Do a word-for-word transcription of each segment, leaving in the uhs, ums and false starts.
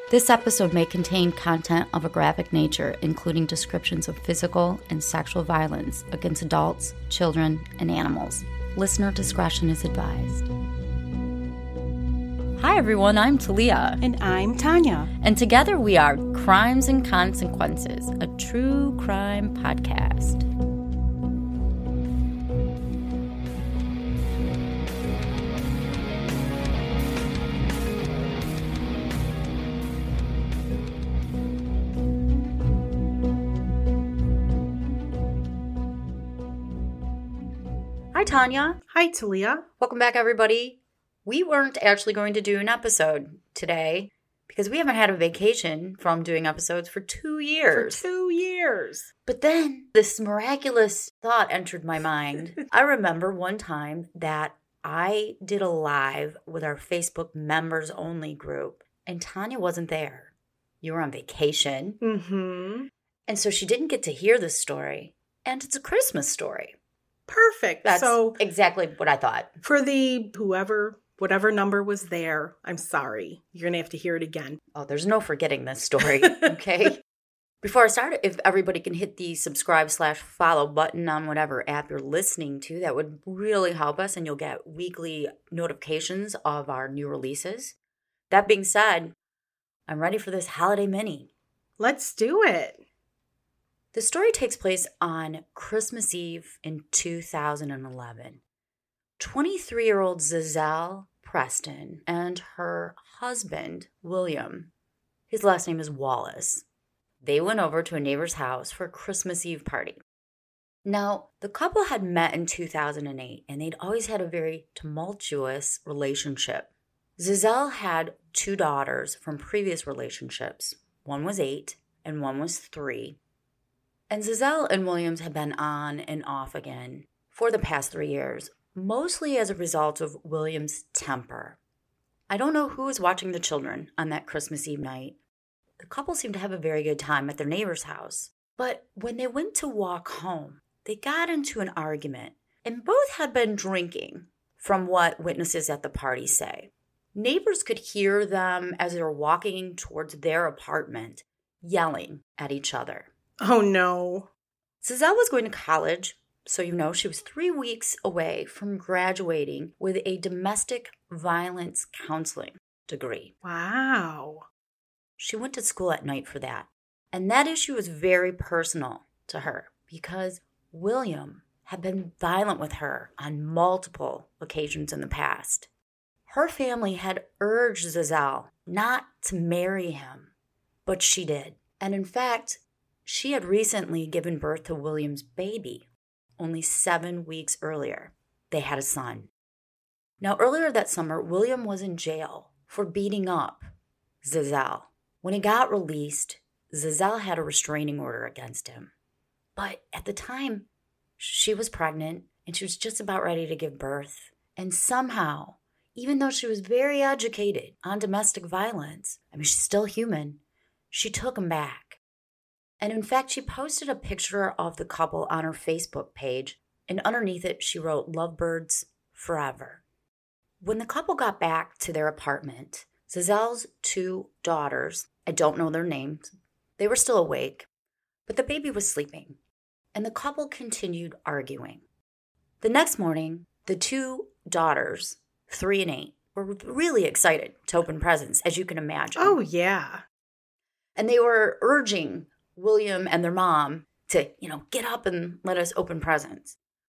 This episode may contain content of a graphic nature, including descriptions of physical and sexual violence against adults, children, and animals. Listener discretion is advised. Hi everyone, I'm Talia. And I'm Tanya. And together we are Crimes and Consequences, a true crime podcast. Hi, Tanya. Hi, Talia. Welcome back, everybody. We weren't actually going to do an episode today because we haven't had a vacation from doing episodes for two years. For two years. But then this miraculous thought entered my mind. I remember one time that I did a live with our Facebook members only group, and Tanya wasn't there. You were on vacation. Mm-hmm. And so she didn't get to hear this story. And it's a Christmas story. Perfect. That's so exactly what I thought. For the whoever, whatever number was there, I'm sorry. You're going to have to hear it again. Oh, there's no forgetting this story, okay? Before I start, if everybody can hit the subscribe slash follow button on whatever app you're listening to, that would really help us, and you'll get weekly notifications of our new releases. That being said, I'm ready for this holiday mini. Let's do it. The story takes place on Christmas Eve in two thousand eleven. twenty-three-year-old Zazelle Preston and her husband, William, his last name is Wallace, they went over to a neighbor's house for a Christmas Eve party. Now, the couple had met in two thousand eight, and they'd always had a very tumultuous relationship. Zazelle had two daughters from previous relationships. One was eight, and one was three. And Zazelle and Williams had been on and off again for the past three years, mostly as a result of Williams' temper. I don't know who was watching the children on that Christmas Eve night. The couple seemed to have a very good time at their neighbor's house. But when they went to walk home, they got into an argument, and both had been drinking, from what witnesses at the party say. Neighbors could hear them as they were walking towards their apartment, yelling at each other. Oh, no. Zazelle was going to college, so you know she was three weeks away from graduating with a domestic violence counseling degree. Wow. She went to school at night for that. And that issue was very personal to her because William had been violent with her on multiple occasions in the past. Her family had urged Zazelle not to marry him, but she did. And in fact, she had recently given birth to William's baby, only seven weeks earlier. They had a son. Now, earlier that summer, William was in jail for beating up Zazelle. When he got released, Zazelle had a restraining order against him. But at the time, she was pregnant, and she was just about ready to give birth. And somehow, even though she was very educated on domestic violence, I mean, she's still human, she took him back. And in fact, she posted a picture of the couple on her Facebook page, and underneath it, she wrote, "Lovebirds forever." When the couple got back to their apartment, Zazelle's two daughters, I don't know their names, they were still awake, but the baby was sleeping, and the couple continued arguing. The next morning, the two daughters, three and eight, were really excited to open presents, as you can imagine. Oh, yeah. And they were urging William and their mom to, you know, get up and let us open presents.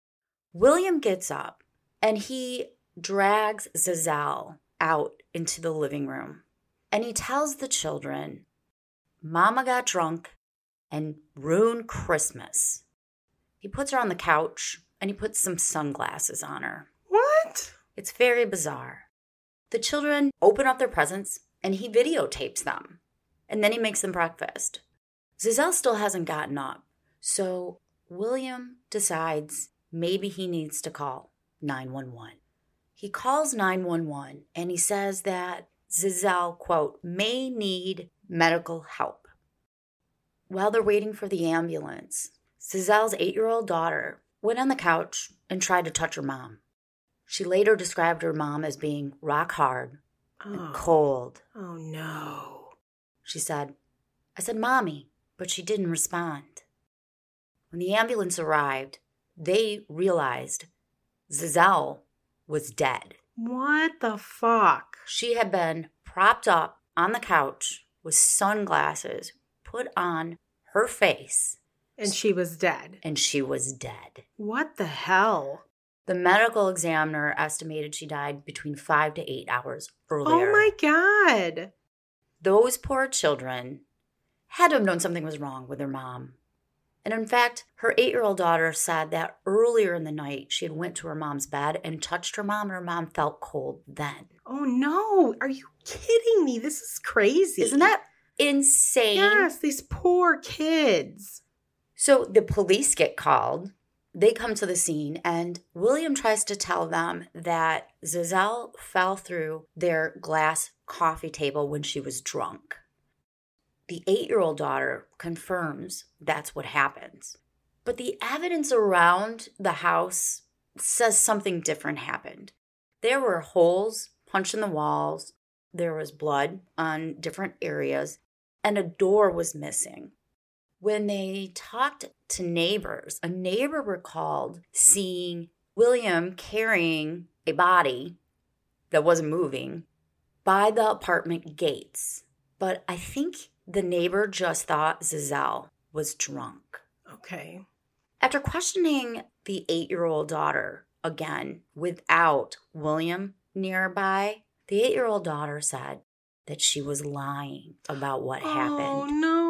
William gets up and he drags Zazelle out into the living room. And he tells the children, "Mama got drunk and ruined Christmas." He puts her on the couch and he puts some sunglasses on her. What? It's very bizarre. The children open up their presents and he videotapes them. And then he makes them breakfast. Zazelle still hasn't gotten up, so William decides maybe he needs to call nine one one. He calls nine one one and he says that Zazelle, quote, may need medical help. While they're waiting for the ambulance, Zazelle's eight-year-old daughter went on the couch and tried to touch her mom. She later described her mom as being rock hard oh. and cold. Oh, no. She said, I said, Mommy, but she didn't respond. When the ambulance arrived, they realized Zazelle was dead. What the fuck? She had been propped up on the couch with sunglasses put on her face. And she was dead. And she was dead. What the hell? The medical examiner estimated she died between five to eight hours earlier. Oh my God. Those poor children had to have known something was wrong with their mom. And in fact, her eight-year-old daughter said that earlier in the night, she had went to her mom's bed and touched her mom, and her mom felt cold then. Oh no, are you kidding me? This is crazy. Isn't that insane? Yes, these poor kids. So the police get called. They come to the scene, and William tries to tell them that Zazelle fell through their glass coffee table when she was drunk. The eight-year-old daughter confirms that's what happens. But the evidence around the house says something different happened. There were holes punched in the walls, there was blood on different areas, and a door was missing. When they talked to neighbors, a neighbor recalled seeing William carrying a body that wasn't moving by the apartment gates. But I think the neighbor just thought Zazelle was drunk. Okay. After questioning the eight-year-old daughter again without William nearby, the eight-year-old daughter said that she was lying about what happened. Oh,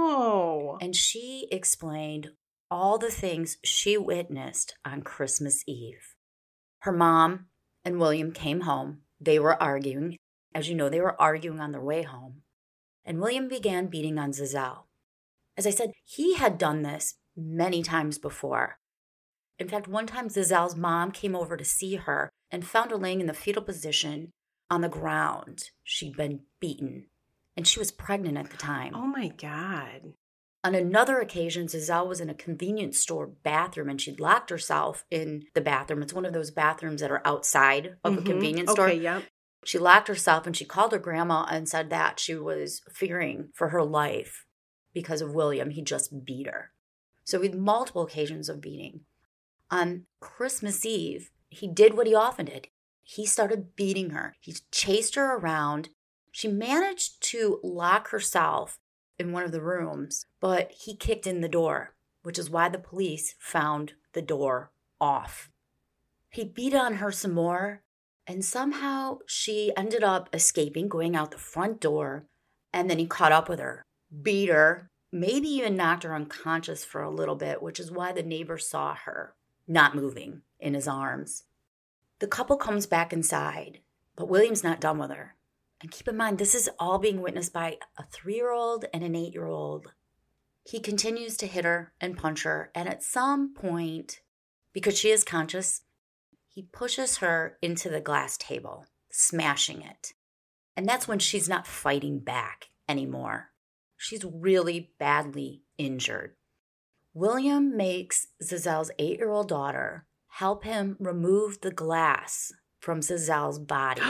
no. And she explained all the things she witnessed on Christmas Eve. Her mom and William came home. They were arguing. As you know, they were arguing on their way home. And William began beating on Zazelle. As I said, he had done this many times before. In fact, one time Zazelle's mom came over to see her and found her laying in the fetal position on the ground. She'd been beaten, and she was pregnant at the time. Oh my God. On another occasion, Zazelle was in a convenience store bathroom, and she'd locked herself in the bathroom. It's one of those bathrooms that are outside of mm-hmm. a convenience store. Okay, yep. She locked herself, and she called her grandma and said that she was fearing for her life because of William. He just beat her. So we had multiple occasions of beating. On Christmas Eve, he did what he often did. He started beating her. He chased her around. She managed to lock herself in one of the rooms, but he kicked in the door, which is why the police found the door off. He beat on her some more, and somehow she ended up escaping, going out the front door, and then he caught up with her, beat her, maybe even knocked her unconscious for a little bit, which is why the neighbor saw her not moving in his arms. The couple comes back inside, but William's not done with her. And keep in mind, this is all being witnessed by a three-year-old and an eight-year-old. He continues to hit her and punch her, and at some point, because she is conscious, he pushes her into the glass table, smashing it. And that's when she's not fighting back anymore. She's really badly injured. William makes Zazelle's eight-year-old daughter help him remove the glass from Zazelle's body.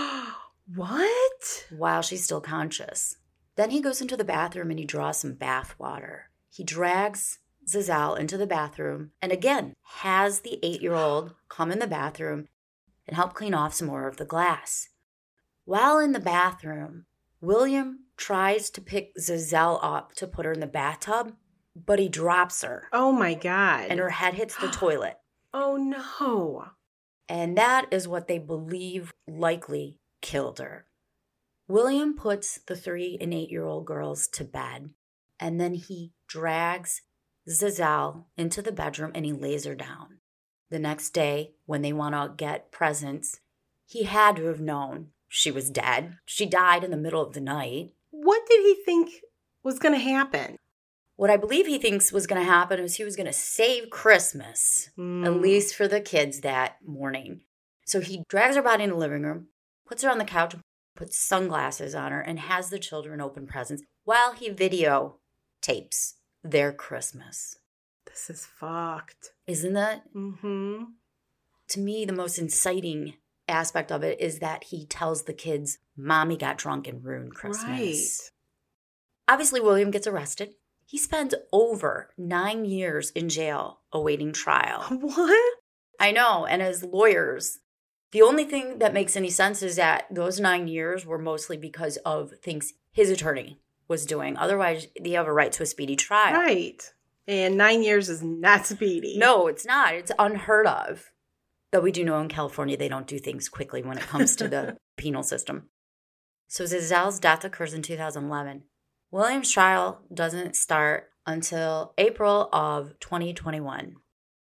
What? While she's still conscious. Then he goes into the bathroom and he draws some bath water. He drags Zazelle into the bathroom and again has the eight-year-old come in the bathroom and help clean off some more of the glass. While in the bathroom, William tries to pick Zazelle up to put her in the bathtub, but he drops her. Oh my God. And her head hits the toilet. Oh no. And that is what they believe likely killed her. William puts the three and eight-year-old girls to bed, and then he drags Zazelle into the bedroom and he lays her down. The next day, when they want to get presents, he had to have known she was dead. She died in the middle of the night. What did he think was going to happen? What I believe he thinks was going to happen is he was going to save Christmas, mm. at least for the kids that morning. So he drags her body in the living room, puts her on the couch, puts sunglasses on her, and has the children open presents while he videotapes their Christmas. This is fucked. Isn't it? Mm-hmm. To me, the most inciting aspect of it is that he tells the kids, Mommy got drunk and ruined Christmas. Right. Obviously, William gets arrested. He spends over nine years in jail awaiting trial. What? I know. And as lawyers, the only thing that makes any sense is that those nine years were mostly because of things his attorney was doing. Otherwise, they have a right to a speedy trial. Right. And nine years is not speedy. No, it's not. It's unheard of. Though we do know in California, they don't do things quickly when it comes to the penal system. So Zizel's death occurs in two thousand eleven. William's trial doesn't start until April of twenty twenty-one.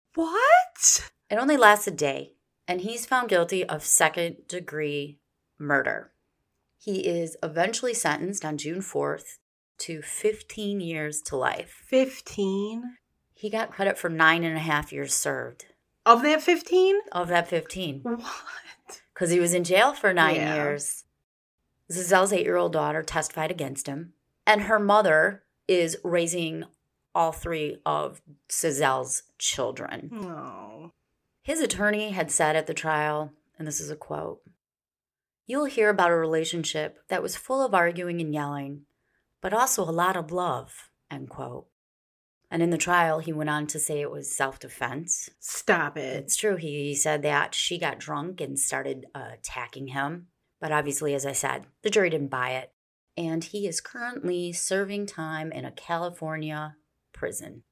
What? It only lasts a day, and he's found guilty of second-degree murder. He is eventually sentenced on June fourth to fifteen years to life. fifteen? He got credit for nine and a half years served. Of that fifteen? Of that fifteen. What? Because he was in jail for nine Yeah. years. Zizel's eight-year-old daughter testified against him, and her mother is raising all three of Zizel's children. Oh. His attorney had said at the trial, and this is a quote, "You'll hear about a relationship that was full of arguing and yelling, but also a lot of love," end quote. And in the trial, he went on to say it was self-defense. Stop it. It's true. He said that she got drunk and started uh, attacking him. But obviously, as I said, the jury didn't buy it. And he is currently serving time in a California prison.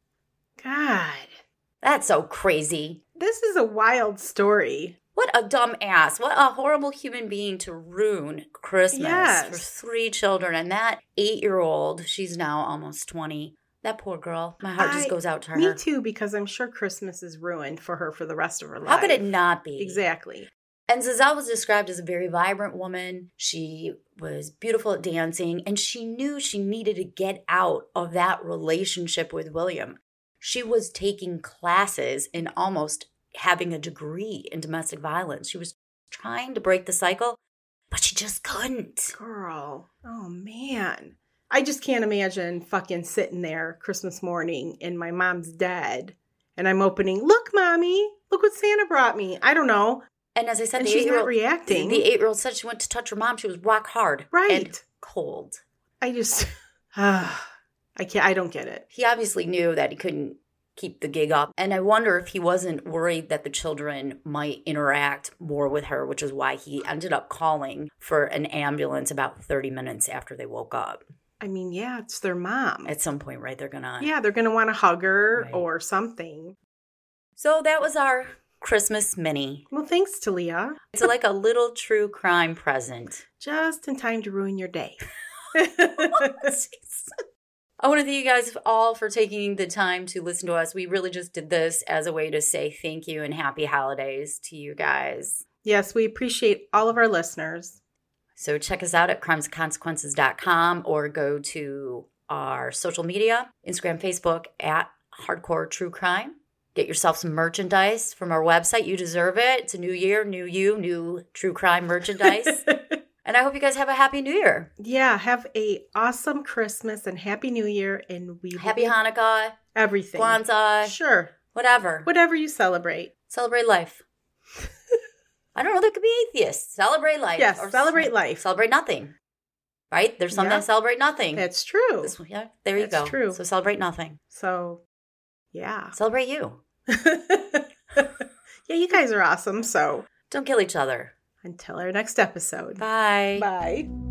God. That's so crazy. This is a wild story. What a dumb ass. What a horrible human being to ruin Christmas Yes. for three children. And that eight-year-old, she's now almost twenty. That poor girl. My heart just I- goes out to her. Me too, because I'm sure Christmas is ruined for her for the rest of her life. How could it not be? Exactly. And Zizel was described as a very vibrant woman. She was beautiful at dancing, and she knew she needed to get out of that relationship with William. She was taking classes and almost having a degree in domestic violence. She was trying to break the cycle, but she just couldn't. Girl. Oh, man. I just can't imagine fucking sitting there Christmas morning and my mom's dead. And I'm opening, look, Mommy, look what Santa brought me. I don't know. And as I said, And the she's not eight-year-old, reacting. The eight-year-old said she went to touch her mom. She was rock hard Right. and cold. I just, ah, I can't, I don't get it. He obviously knew that he couldn't keep the gig up. And I wonder if he wasn't worried that the children might interact more with her, which is why he ended up calling for an ambulance about thirty minutes after they woke up. I mean, yeah, it's their mom. At some point, right, they're going to... Yeah, they're going to want to hug her Right. or something. So that was our Christmas mini. Well, thanks, Talia. It's like a little true crime present. Just in time to ruin your day. I want to thank you guys all for taking the time to listen to us. We really just did this as a way to say thank you and happy holidays to you guys. Yes, we appreciate all of our listeners. So check us out at crimes and consequences dot com or go to our social media, Instagram, Facebook, at Hardcore True Crime. Get yourself some merchandise from our website. You deserve it. It's a new year, new you, new true crime merchandise. And I hope you guys have a happy new year. Yeah, have a awesome Christmas and Happy New Year. And we Happy Hanukkah, everything. Kwanzaa, Sure. whatever. Whatever you celebrate. Celebrate life. I don't know, there could be atheists. Celebrate life. Yes, Or celebrate life. Celebrate nothing. Right? There's some Yeah. that celebrate nothing. That's true. This, yeah, there you That's go. true. So celebrate nothing. So, yeah. Celebrate you. Yeah, you guys are awesome. So, Don't kill each other. until our next episode. Bye. Bye.